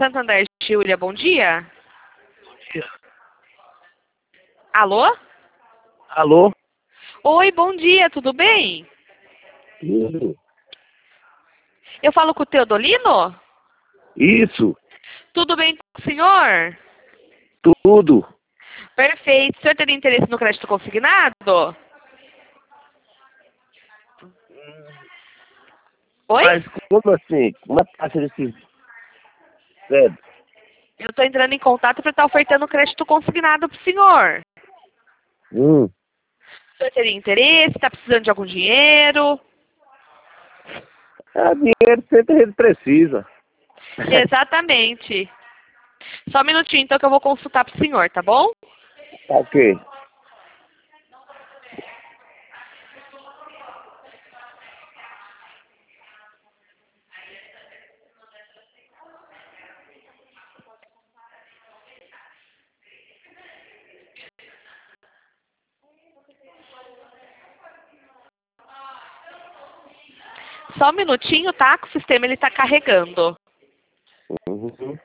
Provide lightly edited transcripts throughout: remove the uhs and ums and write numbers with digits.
Santander, Júlia, bom dia. Alô? Alô? Oi, bom dia, tudo bem? Tudo. Eu falo com o Teodolino? Isso, Tudo bem com o senhor? tudo. Perfeito. O senhor teria interesse no crédito consignado? Oi? Mas como assim? Como é a taxa desse crédito? Eu estou entrando em contato para estar ofertando crédito consignado para o senhor. Hum. O senhor teria interesse? Está precisando de algum dinheiro? Dinheiro sempre a gente precisa. Exatamente. Só um minutinho, então, que eu vou consultar para o senhor, tá bom? Tá ok. Só um minutinho, tá? Que o sistema ele está carregando. Uhum.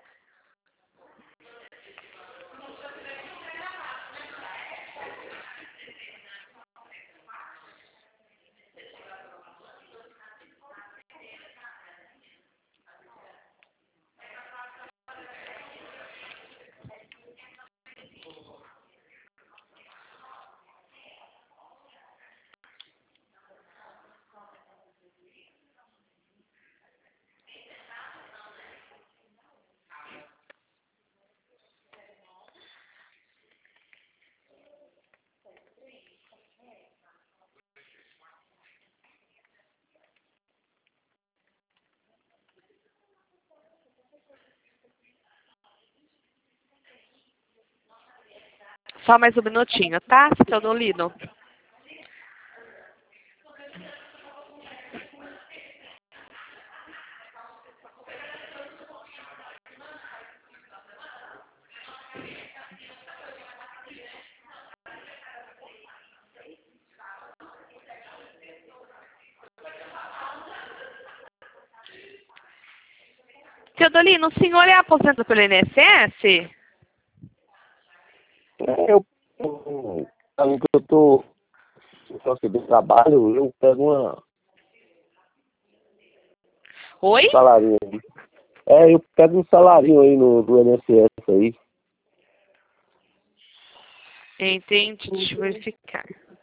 Só mais um minutinho, tá, Teodolino? Teodolino, o senhor é aposentado pelo INSS? Além que eu tô recebendo trabalho, eu pego uma Oi? salarinho aí. Eu pego um salarinho aí do INSS aí. Entendi, deixa eu verificar.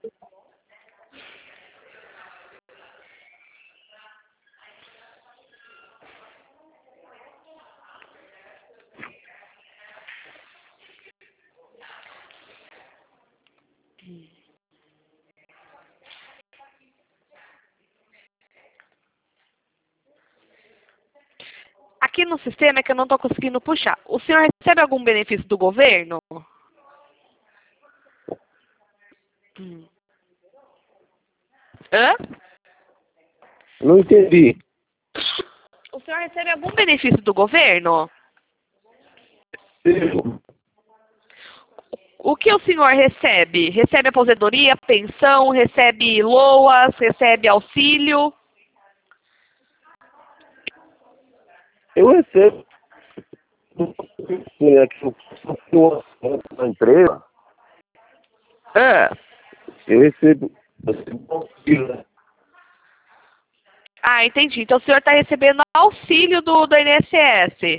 Aqui no sistema é que eu não estou conseguindo puxar. O senhor recebe algum benefício do governo? Hã? Não entendi. O senhor recebe algum benefício do governo? O que o senhor recebe? Recebe aposentadoria, pensão, recebe LOAS, recebe auxílio? Eu recebo. Aqui eu na empresa, Ah, eu recebo auxílio, né? ah, entendi. Então o senhor está recebendo auxílio do INSS.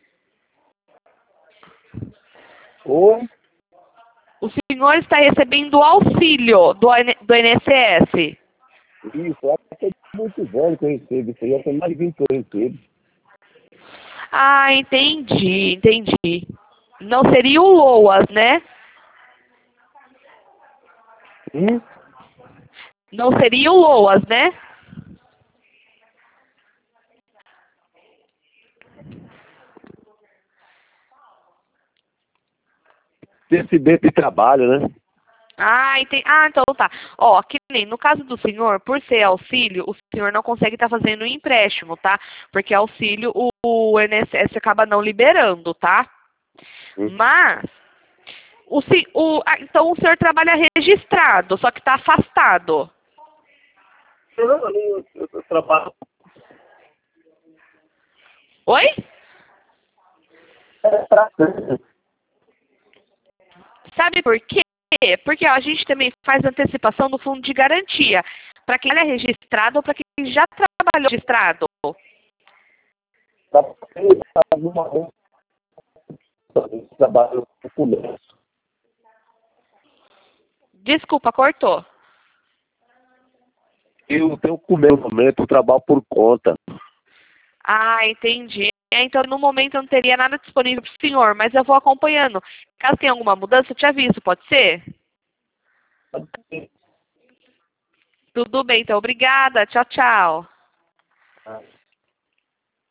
Ou O senhor está recebendo auxílio do INSS. isso, eu acho que é muito velho que eu recebo isso aí, já tem mais de 20 anos que eu recebo. Ah, entendi. Não seria o LOAS, né? Hum? Não seria o LOAS, né? Acidente de trabalho, né? Ah, entendi. Ah, então tá. Ó, que nem no caso do senhor, por ser auxílio, o senhor não consegue estar fazendo um empréstimo, tá? Porque auxílio o INSS acaba não liberando, tá? Hum. Mas, então o senhor trabalha registrado, só que está afastado. Eu trabalho, Oi? Sabe por quê? Porque ó, a gente também faz antecipação do fundo de garantia, para quem é registrado ou para quem já trabalhou registrado. Trabalho no comércio. Desculpa, cortou. Eu tenho que comer no momento, eu trabalho por conta. Ah, entendi. Então, no momento, eu não teria nada disponível para o senhor, mas eu vou acompanhando. Caso tenha alguma mudança, eu te aviso, pode ser? Tudo bem, então. Obrigada. Tchau, tchau.